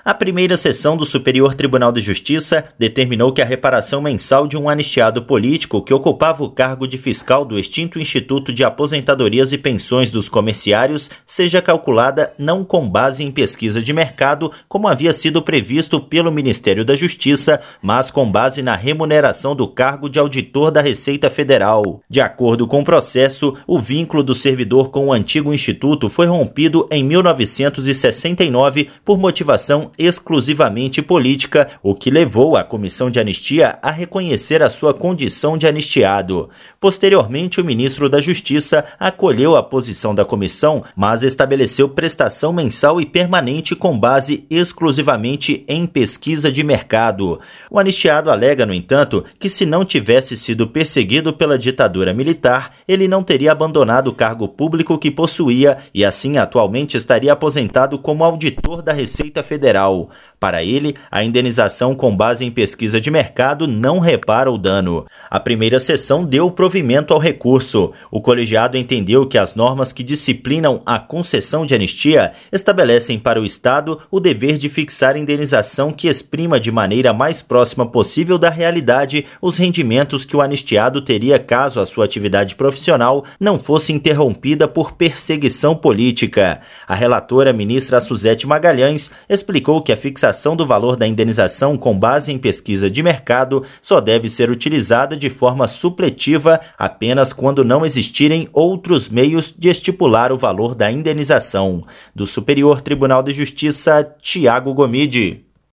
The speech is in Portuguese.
A primeira sessão do Superior Tribunal de Justiça determinou que a reparação mensal de um anistiado político que ocupava o cargo de fiscal do extinto Instituto de Aposentadorias e Pensões dos Comerciários seja calculada não com base em pesquisa de mercado, como havia sido previsto pelo Ministério da Justiça, mas com base na remuneração do cargo de auditor da Receita Federal. De acordo com o processo, o vínculo do servidor com o antigo instituto foi rompido em 1969 por motivação exclusivamente política, o que levou a Comissão de Anistia a reconhecer a sua condição de anistiado. Posteriormente, o ministro da Justiça acolheu a posição da comissão, mas estabeleceu prestação mensal e permanente com base exclusivamente em pesquisa de mercado. O anistiado alega, no entanto, que se não tivesse sido perseguido pela ditadura militar, ele não teria abandonado o cargo público que possuía e assim atualmente estaria aposentado como auditor da Receita Federal. Para ele, a indenização com base em pesquisa de mercado não repara o dano. A primeira sessão deu provimento ao recurso. O colegiado entendeu que as normas que disciplinam a concessão de anistia estabelecem para o Estado o dever de fixar indenização que exprima de maneira mais próxima possível da realidade os rendimentos que o anistiado teria caso a sua atividade profissional não fosse interrompida por perseguição política. A relatora, ministra Suzete Magalhães, explicou que a fixação do valor da indenização com base em pesquisa de mercado só deve ser utilizada de forma supletiva apenas quando não existirem outros meios de estipular o valor da indenização. Do Superior Tribunal de Justiça, Tiago Gomide.